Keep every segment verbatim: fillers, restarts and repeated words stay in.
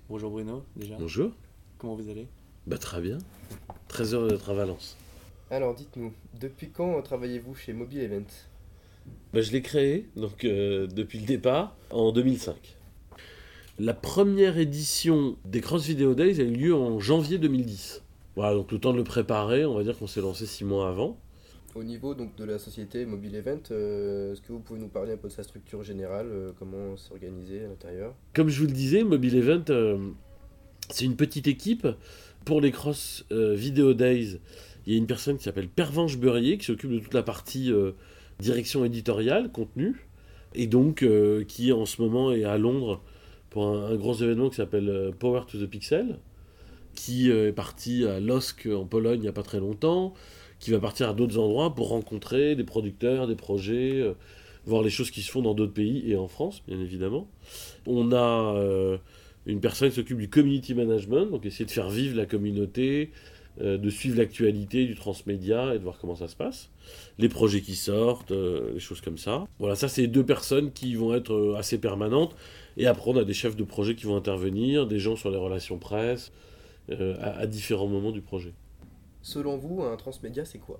Bonjour Bruno, déjà. Bonjour. Comment vous allez? Bah très bien. Très heureux d'être à Valence. Alors dites-nous, depuis quand travaillez-vous chez Mobile Event? Bah, je l'ai créé donc euh, depuis le départ en deux mille cinq. La première édition des Cross Video Days a eu lieu en janvier deux mille dix. Voilà, donc le temps de le préparer, on va dire qu'on s'est lancé six mois avant. Au niveau donc de la société Mobile Event, euh, est-ce que vous pouvez nous parler un peu de sa structure générale, euh, comment c'est organisé à l'intérieur? Comme je vous le disais, Mobile Event, euh, c'est une petite équipe. Pour les Cross euh, Video Days, il y a une personne qui s'appelle Pervenche Beurrier qui s'occupe de toute la partie euh, direction éditoriale, contenu, et donc euh, qui en ce moment est à Londres pour un, un gros événement qui s'appelle euh, Power to the Pixel, qui euh, est parti à Losk en Pologne il n'y a pas très longtemps, qui va partir à d'autres endroits pour rencontrer des producteurs, des projets, euh, voir les choses qui se font dans d'autres pays et en France, bien évidemment. On a euh, une personne qui s'occupe du community management, donc essayer de faire vivre la communauté, euh, de suivre l'actualité du transmédia et de voir comment ça se passe. Les projets qui sortent, euh, les choses comme ça. Voilà, ça c'est deux personnes qui vont être euh, assez permanentes. Et après on a des chefs de projet qui vont intervenir, des gens sur les relations presse, euh, à, à différents moments du projet. Selon vous, un transmédia c'est quoi?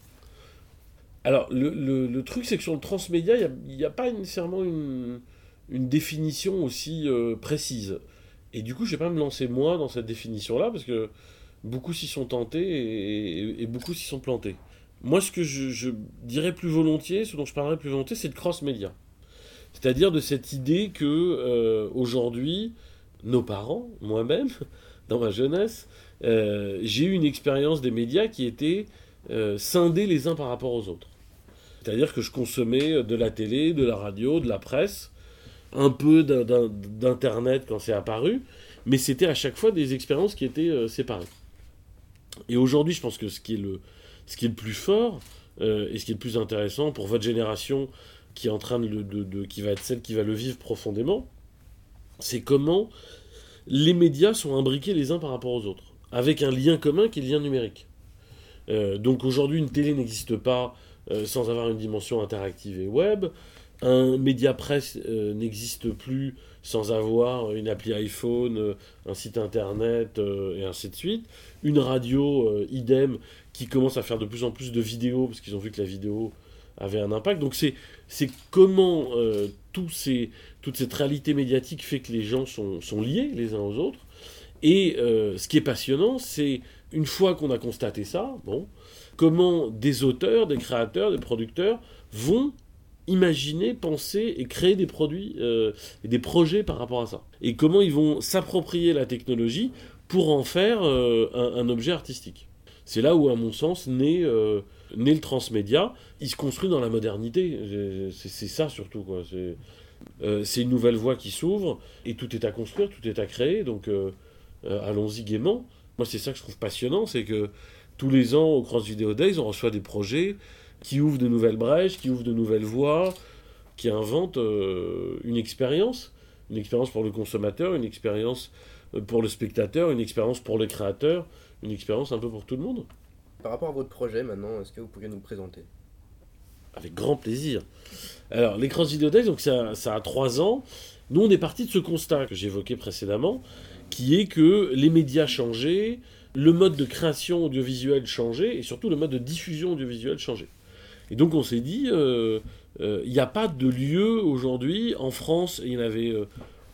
Alors, le, le- le truc, c'est que sur le transmédia, il n'y a, il y a pas nécessairement une, une définition aussi euh, précise. Et du coup, je ne vais pas me lancer moi dans cette définition-là, parce que beaucoup s'y sont tentés et, et- et beaucoup s'y sont plantés. Moi, ce que je, je dirais plus volontiers, ce dont je parlerais plus volontiers, c'est de cross-média. C'est-à-dire de cette idée que, euh, aujourd'hui, nos parents, moi-même, dans ma jeunesse, euh, j'ai eu une expérience des médias qui était euh, scindés les uns par rapport aux autres. C'est-à-dire que je consommais de la télé, de la radio, de la presse, un peu d'in- d'in- d'internet quand c'est apparu, mais c'était à chaque fois des expériences qui étaient euh, séparées. Et aujourd'hui, je pense que ce qui est le, ce qui est le plus fort euh, et ce qui est le plus intéressant pour votre génération qui est en train de, le- de- de- qui va être celle qui va le vivre profondément, c'est comment les médias sont imbriqués les uns par rapport aux autres, avec un lien commun qui est le lien numérique. Euh, donc aujourd'hui, une télé n'existe pas euh, sans avoir une dimension interactive et web. Un média presse euh, n'existe plus sans avoir une appli iPhone, euh, un site internet euh, et ainsi de suite. Une radio, euh, idem, qui commence à faire de plus en plus de vidéos parce qu'ils ont vu que la vidéo avait un impact. Donc c'est, c'est comment euh, tous ces, toute cette réalité médiatique fait que les gens sont, sont liés les uns aux autres. Et euh, ce qui est passionnant, c'est une fois qu'on a constaté ça, bon, comment des auteurs, des créateurs, des producteurs vont imaginer, penser et créer des produits euh, et des projets par rapport à ça. Et comment ils vont s'approprier la technologie pour en faire euh, un, un objet artistique. C'est là où, à mon sens, naît, euh, naît le transmédia. Il se construit dans la modernité. C'est, c'est ça surtout, quoi. C'est, euh, c'est une nouvelle voie qui s'ouvre et tout est à construire, tout est à créer. Donc euh, euh, allons-y gaiement. Moi, c'est ça que je trouve passionnant, c'est que tous les ans, au Cross Video Days, on reçoit des projets qui ouvrent de nouvelles brèches, qui ouvrent de nouvelles voies, qui inventent euh, une expérience. Une expérience pour le consommateur, une expérience euh, pour le spectateur, une expérience pour le créateur, une expérience un peu pour tout le monde. Par rapport à votre projet maintenant, est-ce que vous pourriez nous le présenter? Avec grand plaisir. Alors, les Cross Video Days, donc ça, ça a trois ans. Nous, on est parti de ce constat que j'évoquais précédemment, qui est que les médias changeaient, le mode de création audiovisuelle changeait, et surtout le mode de diffusion audiovisuelle changeait. Et donc, on s'est dit, il euh, n'y a pas de lieu aujourd'hui, en France, et il y en avait euh,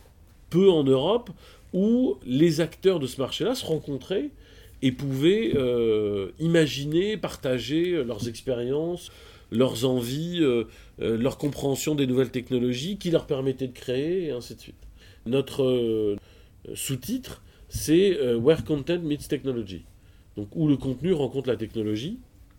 peu en Europe, où les acteurs de ce marché-là se rencontraient et pouvaient euh, imaginer, partager leurs expériences, leurs envies, euh, euh, leur compréhension des nouvelles technologies qui leur permettaient de créer, et ainsi de suite. Notre euh, sous-titre, c'est euh, Where Content Meets Technology. Donc, où le contenu rencontre la technologie,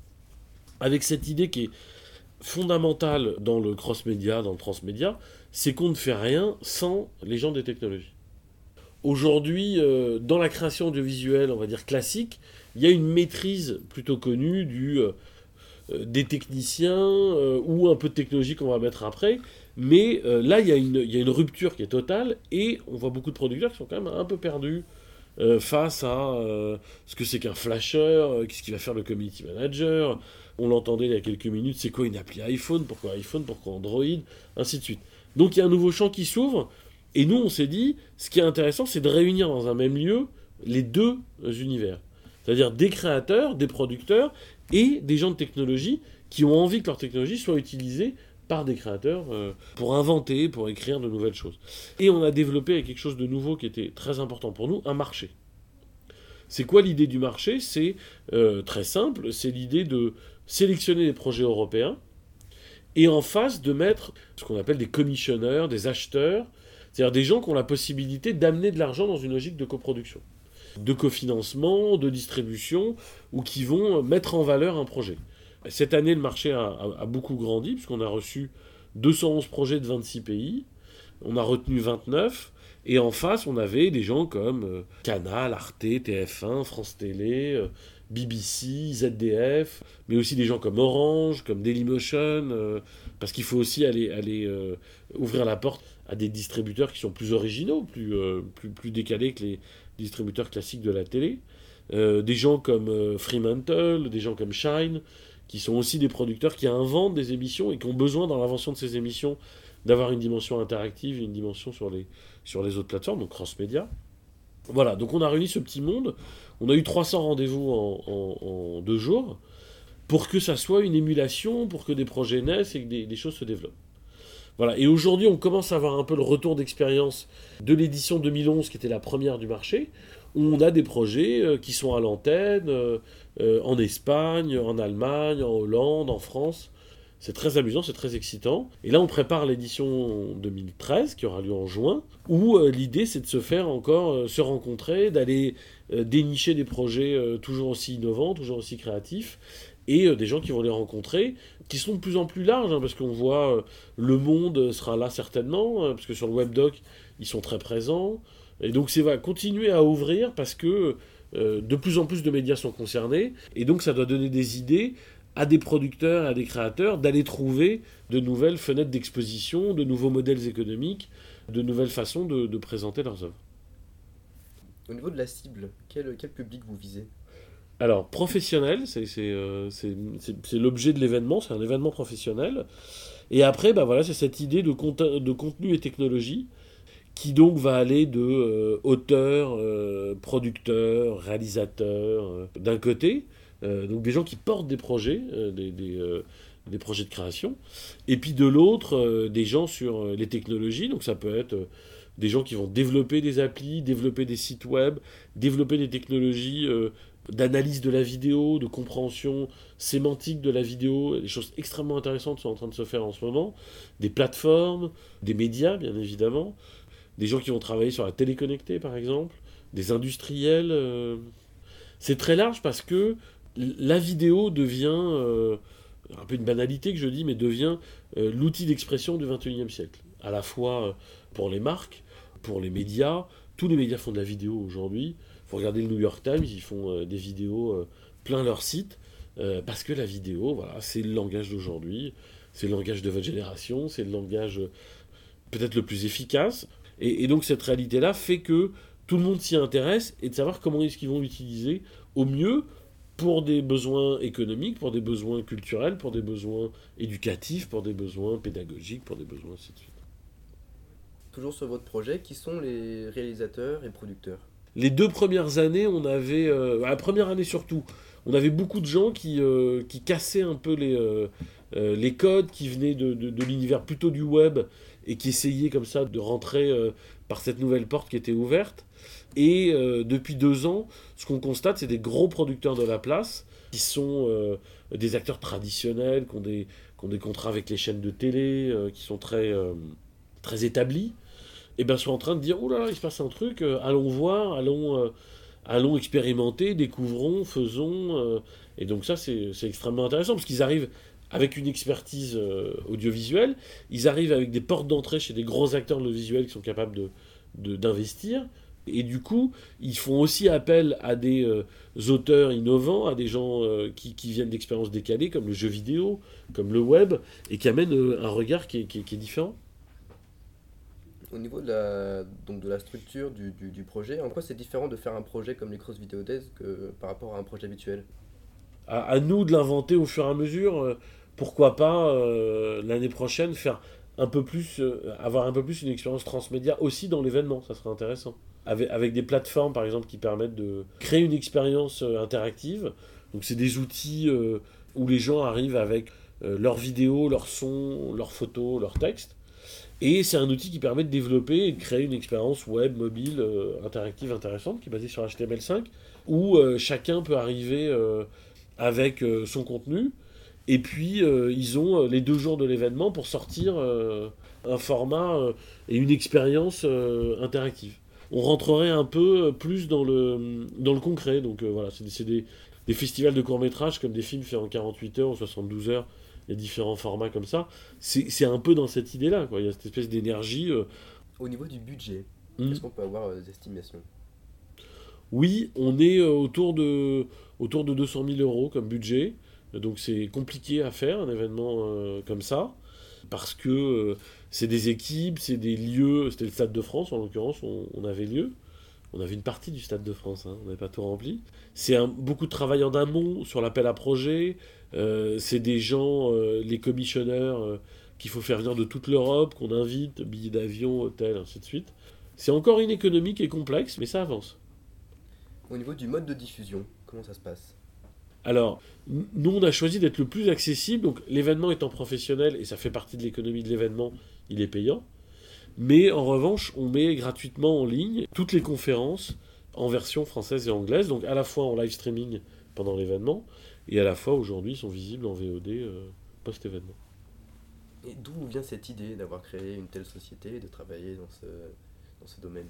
avec cette idée qui est fondamentale dans le cross-média, dans le transmédia, c'est qu'on ne fait rien sans les gens des technologies. Aujourd'hui, euh, dans la création audiovisuelle, on va dire classique, il y a une maîtrise plutôt connue du... Euh, euh, des techniciens euh, ou un peu de technologie qu'on va mettre après. Mais euh, là, il y, a une- il y a une rupture qui est totale et on voit beaucoup de producteurs qui sont quand même un peu perdus euh, face à euh, ce que c'est qu'un flasher, euh, qu'est-ce qu'il va faire le community manager. On l'entendait il y a quelques minutes, c'est quoi une appli iPhone, pourquoi iPhone, pourquoi Android, ainsi de suite. Donc il y a un nouveau champ qui s'ouvre Et nous, on s'est dit, ce qui est intéressant, c'est de réunir dans un même lieu les deux univers. C'est-à-dire des créateurs, des producteurs et des gens de technologie qui ont envie que leur technologie soit utilisée par des créateurs euh, pour inventer, pour écrire de nouvelles choses. Et on a développé quelque chose de nouveau qui était très important pour nous, un marché. C'est quoi l'idée du marché ? C'est euh, très simple, c'est l'idée de sélectionner des projets européens et en face de mettre ce qu'on appelle des commissionneurs, des acheteurs, c'est-à-dire des gens qui ont la possibilité d'amener de l'argent dans une logique de coproduction, de cofinancement, de distribution, ou qui vont mettre en valeur un projet. Cette année, le marché a, a, a beaucoup grandi, puisqu'on a reçu deux cent onze projets de vingt-six pays, on a retenu vingt-neuf, et en face, on avait des gens comme euh, Canal, Arte, T F un, France Télé, euh, B B C, Z D F, mais aussi des gens comme Orange, comme Dailymotion, euh, parce qu'il faut aussi aller, aller euh, ouvrir la porte à des distributeurs qui sont plus originaux, plus, euh, plus, plus décalés que les distributeurs classiques de la télé. Euh, des gens comme euh, Fremantle, des gens comme Shine, qui sont aussi des producteurs qui inventent des émissions et qui ont besoin dans l'invention de ces émissions d'avoir une dimension interactive et une dimension sur les, sur les autres plateformes, donc cross-média. Voilà, donc on a réuni ce petit monde, on a eu trois cents rendez-vous en, en, en deux jours, pour que ça soit une émulation, pour que des projets naissent et que des, des choses se développent. Voilà, et aujourd'hui on commence à avoir un peu le retour d'expérience de l'édition deux mille onze, qui était la première du marché, où on a des projets euh, qui sont à l'antenne, euh, euh, en Espagne, en Allemagne, en Hollande, en France. C'est très amusant, c'est très excitant. Et là, on prépare l'édition deux mille treize, qui aura lieu en juin, où euh, l'idée, c'est de se faire encore, euh, se rencontrer, d'aller euh, dénicher des projets euh, toujours aussi innovants, toujours aussi créatifs, et euh, des gens qui vont les rencontrer, qui sont de plus en plus larges, hein, parce qu'on voit, euh, Le Monde sera là certainement, euh, parce que sur le WebDoc, ils sont très présents. Et donc, c'est va continuer à ouvrir, parce que euh, de plus en plus de médias sont concernés, et donc ça doit donner des idées à des producteurs et à des créateurs d'aller trouver de nouvelles fenêtres d'exposition, de nouveaux modèles économiques, de nouvelles façons de, de présenter leurs œuvres. Au niveau de la cible, quel, quel public vous visez ? Alors, professionnel, c'est, c'est, euh, c'est, c'est, c'est l'objet de l'événement, c'est un événement professionnel. Et après, bah voilà, c'est cette idée de, conte- de contenu et technologie qui donc va aller de euh, auteurs, euh, producteurs, réalisateurs, euh, d'un côté, Euh, donc des gens qui portent des projets, euh, des, des, euh, des projets de création, et puis de l'autre, euh, des gens sur euh, les technologies, donc ça peut être euh, des gens qui vont développer des applis, développer des sites web, développer des technologies euh, d'analyse de la vidéo, de compréhension sémantique de la vidéo, des choses extrêmement intéressantes sont en train de se faire en ce moment, des plateformes, des médias bien évidemment, des gens qui vont travailler sur la télé connectée par exemple, des industriels. Euh... C'est très large parce que la vidéo devient, euh, un peu une banalité que je dis, mais devient euh, l'outil d'expression du vingt et unième siècle. À la fois euh, pour les marques, pour les médias. Tous les médias font de la vidéo aujourd'hui. Il faut regarder le New York Times, ils font euh, des vidéos euh, plein leur site. Euh, parce que la vidéo, voilà, c'est le langage d'aujourd'hui. C'est le langage de votre génération. C'est le langage euh, peut-être le plus efficace. Et, et donc cette réalité-là fait que tout le monde s'y intéresse et de savoir comment est-ce qu'ils vont l'utiliser au mieux pour des besoins économiques, pour des besoins culturels, pour des besoins éducatifs, pour des besoins pédagogiques, pour des besoins ainsi de suite. Toujours sur votre projet, qui sont les réalisateurs et producteurs ? Les deux premières années, on avait, euh, la première année surtout, on avait beaucoup de gens qui, euh, qui cassaient un peu les, euh, euh, les codes, qui venaient de, de, de l'univers plutôt du web et qui essayaient comme ça de rentrer euh, par cette nouvelle porte qui était ouverte. Et euh, depuis deux ans, ce qu'on constate, c'est des gros producteurs de la place qui sont euh, des acteurs traditionnels, qui ont des, qui ont des contrats avec les chaînes de télé, euh, qui sont très, euh, très établis, et bien sont en train de dire « Ouh là, il se passe un truc, euh, allons voir, allons, euh, allons expérimenter, découvrons, faisons. Euh, ». Et donc ça, c'est, c'est extrêmement intéressant, parce qu'ils arrivent avec une expertise euh, audiovisuelle, ils arrivent avec des portes d'entrée chez des grands acteurs de l'audiovisuel qui sont capables de, de, d'investir. Et du coup, ils font aussi appel à des euh, auteurs innovants, à des gens euh, qui, qui viennent d'expériences décalées, comme le jeu vidéo, comme le web, et qui amènent euh, un regard qui est, qui, est, qui est différent. Au niveau de la, donc de la structure du, du, du projet, en quoi c'est différent de faire un projet comme les Cross Video Days que par rapport à un projet habituel ? À, à nous de l'inventer au fur et à mesure. Euh, pourquoi pas, euh, l'année prochaine, faire un peu plus, euh, avoir un peu plus une expérience transmédia aussi dans l'événement, ça serait intéressant. Avec, avec des plateformes par exemple qui permettent de créer une expérience euh, interactive. Donc c'est des outils euh, où les gens arrivent avec euh, leurs vidéos, leurs sons, leurs photos, leurs textes. Et c'est un outil qui permet de développer et de créer une expérience web, mobile, euh, interactive, intéressante, qui est basée sur H T M L cinq, où euh, chacun peut arriver euh, avec euh, son contenu. Et puis, euh, ils ont euh, les deux jours de l'événement pour sortir euh, un format euh, et une expérience euh, interactive. On rentrerait un peu plus dans le, dans le concret. Donc euh, voilà, c'est, c'est des, des festivals de courts-métrages comme des films faits en quarante-huit heures ou soixante-douze heures. Il y a différents formats comme ça. C'est, c'est un peu dans cette idée-là, quoi. Il y a cette espèce d'énergie. euh, Au niveau du budget, hmm. est-ce qu'on peut avoir euh, des estimations? Oui, on est euh, autour de, autour de deux cent mille euros comme budget. Donc c'est compliqué à faire un événement euh, comme ça. Parce que euh, c'est des équipes, c'est des lieux. C'était le Stade de France en l'occurrence, on, on avait lieu. On avait une partie du Stade de France, hein, on n'avait pas tout rempli. C'est un- beaucoup de travail en amont sur l'appel à projet. Euh, c'est des gens, euh, les commissionneurs, euh, qu'il faut faire venir de toute l'Europe, qu'on invite, billets d'avion, hôtels, ainsi de suite. C'est encore une économie qui est complexe, mais ça avance. Au niveau du mode de diffusion, comment ça se passe? Alors, n- nous, on a choisi d'être le plus accessible. Donc, l'événement étant professionnel, et ça fait partie de l'économie de l'événement, il est payant. Mais en revanche, on met gratuitement en ligne toutes les conférences en version française et anglaise, donc à la fois en live streaming pendant l'événement, et à la fois aujourd'hui ils sont visibles en V O D euh, post-événement. Et d'où vient cette idée d'avoir créé une telle société et de travailler dans ce, dans ce domaine?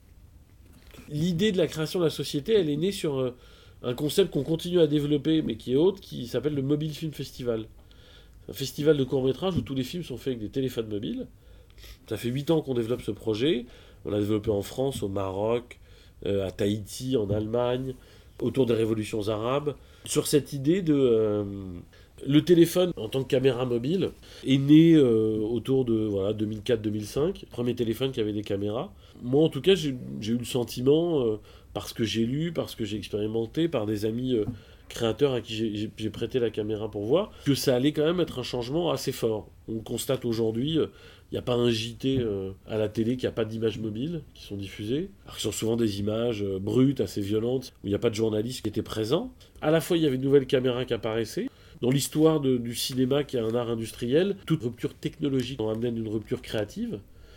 L'idée de la création de la société, elle est née sur euh, un concept qu'on continue à développer, mais qui est autre, qui s'appelle le Mobile Film Festival. C'est un festival de court-métrage où tous les films sont faits avec des téléphones mobiles. Ça fait huit ans qu'on développe ce projet. On l'a développé en France, au Maroc, euh, à Tahiti, en Allemagne, autour des révolutions arabes. Sur cette idée de... euh, le téléphone en tant que caméra mobile est né euh, autour de voilà, deux mille quatre deux mille cinq. Premier téléphone qui avait des caméras. Moi en tout cas j'ai, j'ai eu le sentiment, euh, parce que j'ai lu, parce que j'ai expérimenté, par des amis euh, créateurs à qui j'ai, j'ai- j'ai prêté la caméra pour voir, que ça allait quand même être un changement assez fort. On constate aujourd'hui, il n'y a pas un J T euh, à la télé qui n'a pas d'images mobiles qui sont diffusées, alors que ce sont souvent des images euh, brutes, assez violentes, où il n'y a pas de journaliste qui était présent. À la fois il y avait une nouvelle caméra qui apparaissait. Dans l'histoire de- du cinéma, qui est un art industriel, toute rupture technologique en amène une rupture créative.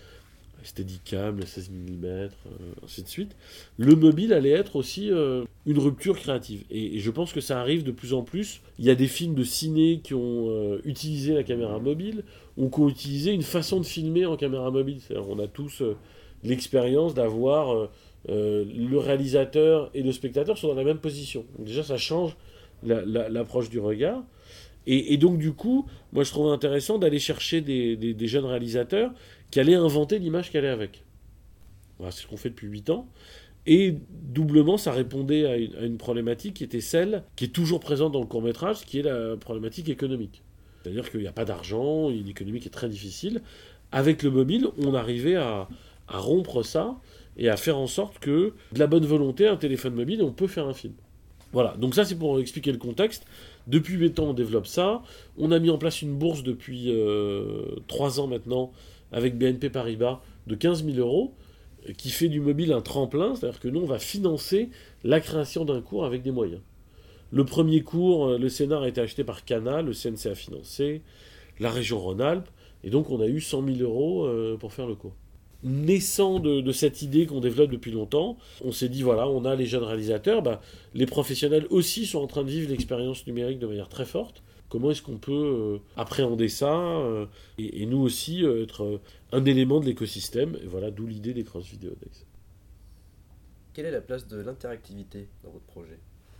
Steadicam, le seize millimètres, euh, ainsi de suite. Le mobile allait être aussi euh, une rupture créative. Et, et je pense que ça arrive de plus en plus. Il y a des films de ciné qui ont euh, utilisé la caméra mobile, ou qui ont utilisé une façon de filmer en caméra mobile. C'est-à-dire, on a tous euh, l'expérience d'avoir euh, euh, le réalisateur et le spectateur sont dans la même position. Donc déjà, ça change la- la- l'approche du regard. Et, et donc, du coup, moi, je trouve intéressant d'aller chercher des, des- des jeunes réalisateurs qui allaient inventer l'image qui allait avec. Voilà, c'est ce qu'on fait depuis huit ans. Et doublement, ça répondait à une, à une problématique qui était celle qui est toujours présente dans le court-métrage, qui est la problématique économique. C'est-à-dire qu'il n'y a pas d'argent, une économie qui est très difficile. Avec le mobile, on arrivait à, à rompre ça et à faire en sorte que, de la bonne volonté, un téléphone mobile, on peut faire un film. Voilà, donc ça c'est pour expliquer le contexte. Depuis huit ans, on développe ça. On a mis en place une bourse depuis euh, trois ans maintenant avec B N P Paribas de quinze mille euros euh, qui fait du mobile un tremplin, c'est-à-dire que nous, on va financer la création d'un cours avec des moyens. Le premier cours, euh, le scénar a été acheté par Cana, le C N C a financé, la région Rhône-Alpes, et donc on a eu cent mille euros euh, pour faire le cours. Naissant de, de cette idée qu'on développe depuis longtemps, on s'est dit voilà, on a les jeunes réalisateurs, bah, les professionnels aussi sont en train de vivre l'expérience numérique de manière très forte. Comment est-ce qu'on peut euh, appréhender ça euh, et, et nous aussi euh, être euh, un élément de l'écosystème. Et voilà, d'où l'idée des Cross Video Days. Quelle est la place de l'interactivité dans votre projet?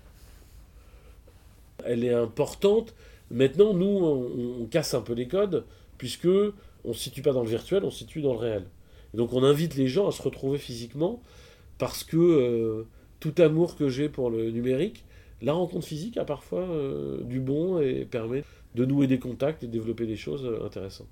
Elle est importante. Maintenant, nous, on, on casse un peu les codes puisque on ne se situe pas dans le virtuel, on se situe dans le réel. Et donc on invite les gens à se retrouver physiquement parce que euh, tout amour que j'ai pour le numérique, la rencontre physique a parfois euh, du bon et permet de nouer des contacts et de développer des choses euh, intéressantes.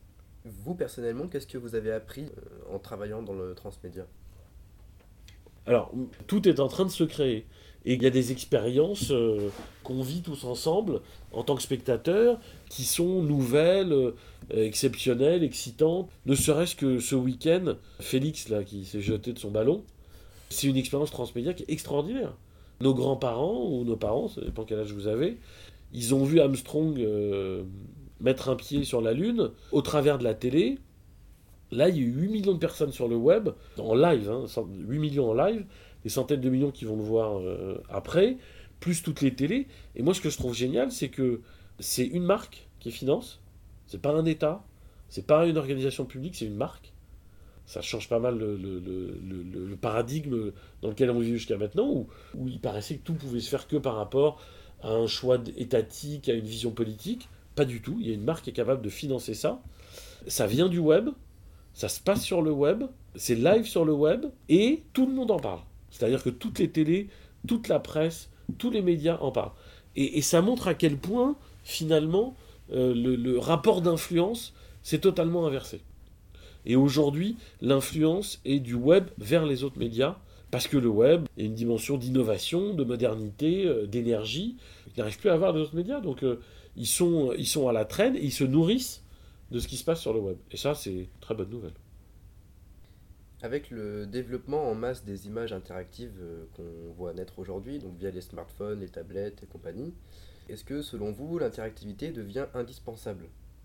Vous, personnellement, qu'est-ce que vous avez appris euh, en travaillant dans le transmédia? Alors, tout est en train de se créer. Et il y a des expériences euh, qu'on vit tous ensemble, en tant que spectateurs, qui sont nouvelles, euh, exceptionnelles, excitantes. Ne serait-ce que ce week-end, Félix, là, qui s'est jeté de son ballon, c'est une expérience transmédia qui est extraordinaire. Nos grands-parents, ou nos parents, ça dépend quel âge vous avez, ils ont vu Armstrong euh, mettre un pied sur la Lune, au travers de la télé. Là, il y a eu huit millions de personnes sur le web, en live, hein, huit millions en live, des centaines de millions qui vont le voir euh, après, plus toutes les télés. Et moi, ce que je trouve génial, c'est que c'est une marque qui finance, c'est pas un État, c'est pas une organisation publique, c'est une marque. Ça change pas mal le, le, le, le, le paradigme dans lequel on vit jusqu'à maintenant, où, où il paraissait que tout pouvait se faire que par rapport à un choix étatique, à une vision politique. Pas du tout, il y a une marque qui est capable de financer ça. Ça vient du web, ça se passe sur le web, c'est live sur le web, et tout le monde en parle. C'est-à-dire que toutes les télés, toute la presse, tous les médias en parlent. Et, et ça montre à quel point, finalement, euh, le, le rapport d'influence s'est totalement inversé. Et aujourd'hui, l'influence est du web vers les autres médias, parce que le web est une dimension d'innovation, de modernité, euh, d'énergie, qui n'arrive plus à avoir les autres médias. Donc euh, ils, sont, ils sont à la traîne et ils se nourrissent de ce qui se passe sur le web. Et ça, c'est une très bonne nouvelle. Avec le développement en masse des images interactives euh, qu'on voit naître aujourd'hui, donc via les smartphones, les tablettes et compagnie, est-ce que selon vous l'interactivité devient indispensable?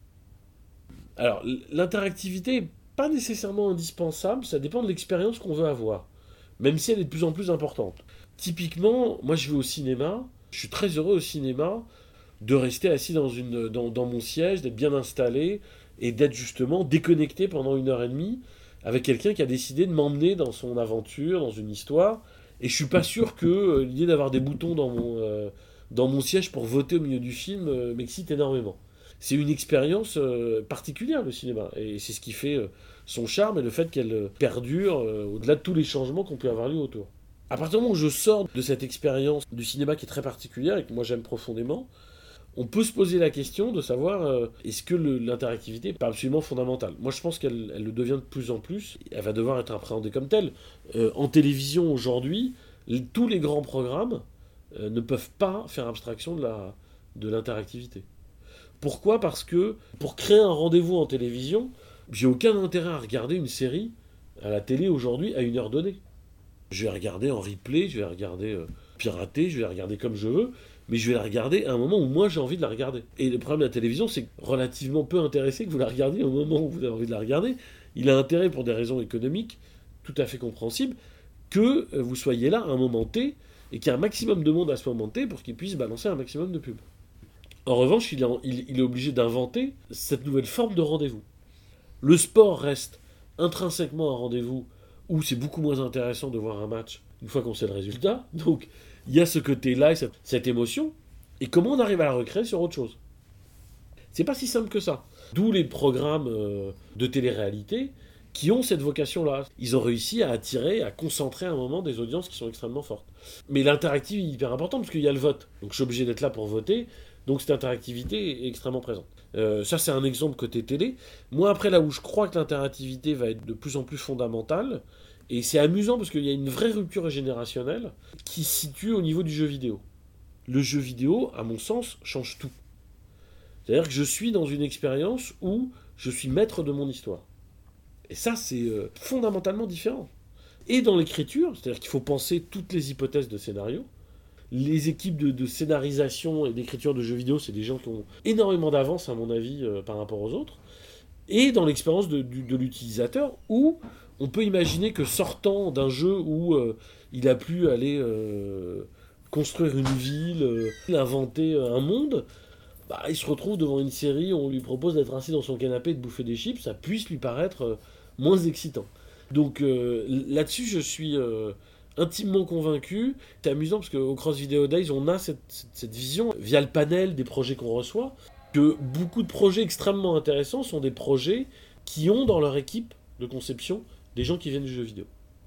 Alors, l'interactivité n'est pas nécessairement indispensable, ça dépend de l'expérience qu'on veut avoir, même si elle est de plus en plus importante. Typiquement, moi je vais au cinéma, je suis très heureux au cinéma de rester assis dans, une, dans, dans mon siège, d'être bien installé et d'être justement déconnecté pendant une heure et demie avec quelqu'un qui a décidé de m'emmener dans son aventure, dans une histoire. Et je suis pas sûr que euh, l'idée d'avoir des boutons dans mon, euh, dans mon siège pour voter au milieu du film euh, m'excite énormément. C'est une expérience euh, particulière, le cinéma. Et c'est ce qui fait euh, son charme et le fait qu'elle euh, perdure euh, au-delà de tous les changements qu'on peut avoir lieu autour. À partir du moment où je sors de cette expérience du cinéma qui est très particulière et que moi j'aime profondément, on peut se poser la question de savoir euh, est-ce que le- l'interactivité n'est pas absolument fondamentale. Moi je pense qu'elle elle le devient de plus en plus, elle va devoir être appréhendée comme telle. Euh, en télévision aujourd'hui, l- tous les grands programmes euh, ne peuvent pas faire abstraction de la, de l'interactivité. Pourquoi? Parce que pour créer un rendez-vous en télévision, j'ai aucun intérêt à regarder une série à la télé aujourd'hui à une heure donnée. Je vais regarder en replay, je vais regarder euh, piraté, je vais la regarder comme je veux, mais je vais la regarder à un moment où moi j'ai envie de la regarder. Et le problème de la télévision, c'est que relativement peu intéressé que vous la regardiez au moment où vous avez envie de la regarder. Il a intérêt pour des raisons économiques, tout à fait compréhensibles, que euh, vous soyez là à un moment T et qu'il y ait un maximum de monde à ce moment T pour qu'il puisse balancer un maximum de pubs. En revanche, il est, en- il- il est obligé d'inventer cette nouvelle forme de rendez-vous. Le sport reste intrinsèquement un rendez-vous où c'est beaucoup moins intéressant de voir un match une fois qu'on sait le résultat. Donc, il y a ce côté-là et cette, cette émotion. Et comment on arrive à la recréer sur autre chose? C'est pas si simple que ça. D'où les programmes euh, de télé-réalité qui ont cette vocation-là. Ils ont réussi à attirer, à concentrer à un moment des audiences qui sont extrêmement fortes. Mais l'interactive est hyper important parce qu'il y a le vote. Donc je suis obligé d'être là pour voter. Donc cette interactivité est extrêmement présente. Euh, ça c'est un exemple côté télé. Moi après là où je crois que l'interactivité va être de plus en plus fondamentale, et c'est amusant parce qu'il y a une vraie rupture générationnelle qui se situe au niveau du jeu vidéo. Le jeu vidéo, à mon sens, change tout. C'est-à-dire que je suis dans une expérience où je suis maître de mon histoire. Et ça, c'est euh, fondamentalement différent. Et dans l'écriture, c'est-à-dire qu'il faut penser toutes les hypothèses de scénario. Les équipes de, de scénarisation et d'écriture de jeux vidéo, c'est des gens qui ont énormément d'avance, à mon avis, euh, par rapport aux autres. Et dans l'expérience de, du- de l'utilisateur, où on peut imaginer que sortant d'un jeu où euh, il a pu aller euh, construire une ville, euh, inventer euh, un monde, bah, il se retrouve devant une série où on lui propose d'être assis dans son canapé et de bouffer des chips, ça puisse lui paraître euh, moins excitant. Donc euh, là-dessus, je suis euh, intimement convaincu. C'est amusant parce qu'au Cross Video Days, on a cette, cette- cette vision, via le panel des projets qu'on reçoit, que beaucoup de projets extrêmement intéressants sont des projets qui ont dans leur équipe de conception des gens qui viennent du jeu vidéo.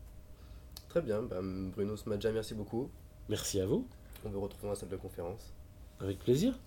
Très bien, bah, Bruno Smadja, merci beaucoup. Merci à vous, On vous retrouve dans la salle de conférence. avec plaisir.